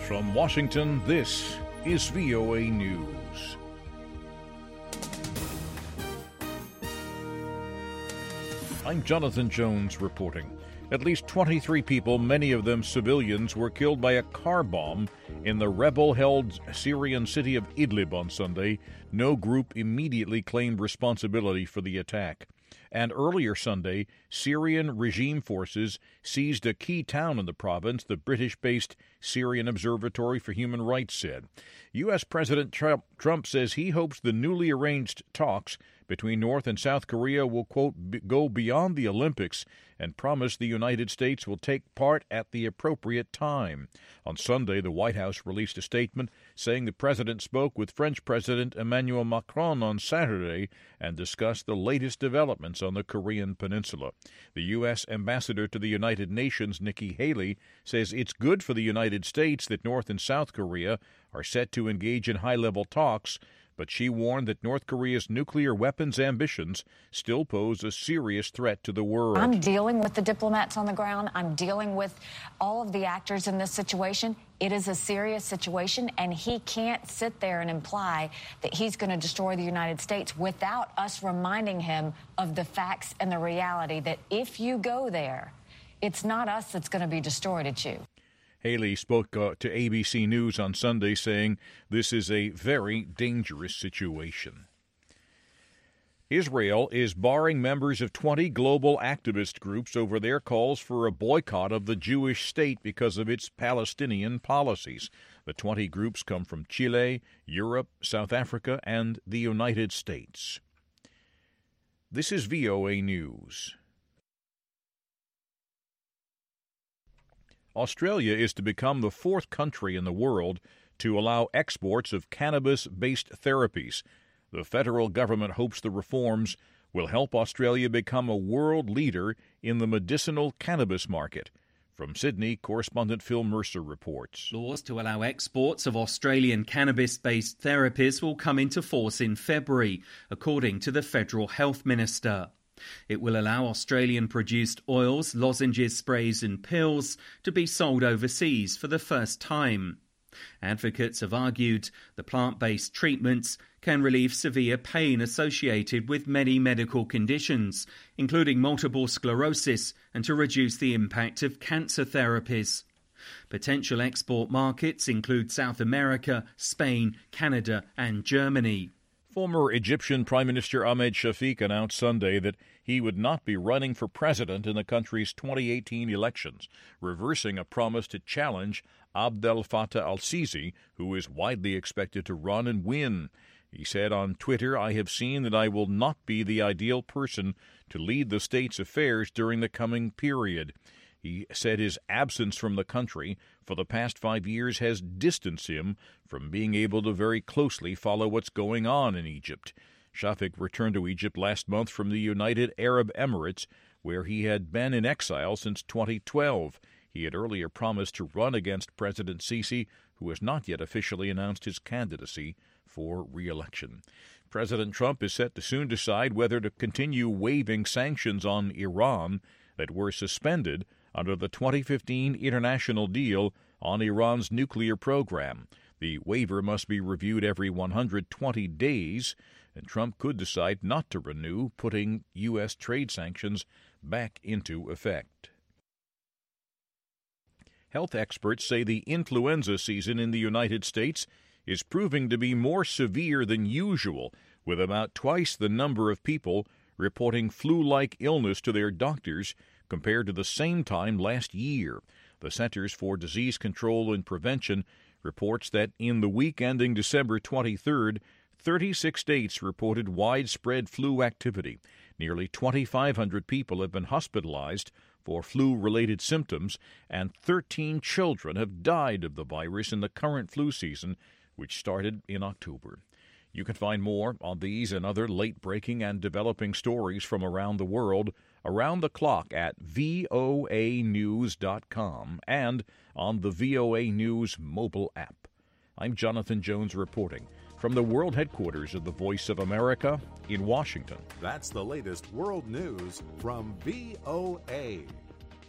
From Washington, this is VOA News. I'm Jonathan Jones reporting. At least 23 people, many of them civilians, were killed by a car bomb in the rebel-held Syrian city of Idlib on Sunday. No group immediately claimed responsibility for the attack. And earlier Sunday, Syrian regime forces seized a key town in the province, the British-based Syrian Observatory for Human Rights said. U.S. President Trump says he hopes the newly arranged talks between North and South Korea will, quote, go beyond the Olympics and promise the United States will take part at the appropriate time. On Sunday, the White House released a statement saying the president spoke with French President Emmanuel Macron on Saturday and discussed the latest developments on the Korean peninsula. The U.S. ambassador to the United Nations, Nikki Haley, says it's good for the United States that North and South Korea are set to engage in high-level talks, but she warned that North Korea's nuclear weapons ambitions still pose a serious threat to the world. I'm dealing with the diplomats on the ground. I'm dealing with all of the actors in this situation. It is a serious situation, and he can't sit there and imply that he's going to destroy the United States without us reminding him of the facts and the reality that if you go there, it's not us that's going to be destroyed, it's you. Haley spoke to ABC News on Sunday saying this is a very dangerous situation. Israel is barring members of 20 global activist groups over their calls for a boycott of the Jewish state because of its Palestinian policies. The 20 groups come from Chile, Europe, South Africa, and the United States. This is VOA News. Australia is to become the fourth country in the world to allow exports of cannabis-based therapies. The federal government hopes the reforms will help Australia become a world leader in the medicinal cannabis market. From Sydney, correspondent Phil Mercer reports. Laws to allow exports of Australian cannabis-based therapies will come into force in February, according to the Federal Health Minister. It will allow Australian-produced oils, lozenges, sprays and pills to be sold overseas for the first time. Advocates have argued the plant-based treatments can relieve severe pain associated with many medical conditions, including multiple sclerosis, and to reduce the impact of cancer therapies. Potential export markets include South America, Spain, Canada and Germany. Former Egyptian Prime Minister Ahmed Shafik announced Sunday that he would not be running for president in the country's 2018 elections, reversing a promise to challenge Abdel Fattah al-Sisi, who is widely expected to run and win. He said on Twitter, "I have seen that I will not be the ideal person to lead the state's affairs during the coming period." He said his absence from the country for the past 5 years has distanced him from being able to very closely follow what's going on in Egypt. Shafik returned to Egypt last month from the United Arab Emirates, where he had been in exile since 2012. He had earlier promised to run against President Sisi, who has not yet officially announced his candidacy for re-election. President Trump is set to soon decide whether to continue waiving sanctions on Iran that were suspended under the 2015 international deal on Iran's nuclear program. The waiver must be reviewed every 120 days, and Trump could decide not to renew, putting U.S. trade sanctions back into effect. Health experts say the influenza season in the United States is proving to be more severe than usual, with about twice the number of people reporting flu-like illness to their doctors compared to the same time last year. The Centers for Disease Control and Prevention reports that in the week ending December 23rd, 36 states reported widespread flu activity. Nearly 2,500 people have been hospitalized for flu-related symptoms, and 13 children have died of the virus in the current flu season, which started in October. You can find more on these and other late-breaking and developing stories from around the world around the clock at voanews.com and on the VOA News mobile app. I'm Jonathan Jones reporting from the world headquarters of the Voice of America in Washington. That's the latest world news from VOA.